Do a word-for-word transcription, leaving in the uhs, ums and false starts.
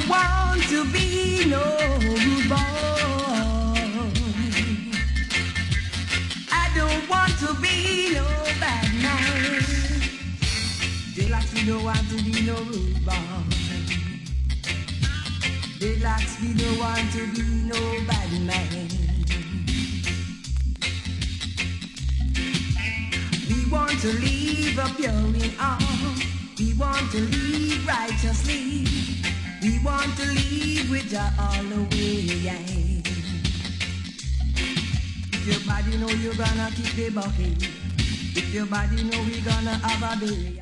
want to be no rude boy. I don't want to be no bad man. Daylight, we don't want to be no rude boy. Daylight, we don't want to be no bad man. We want to live up pure in all. We want to live righteously. We want to live with Jah all the way. If your body know you're gonna keep the bucket, if your body know we gonna have a day.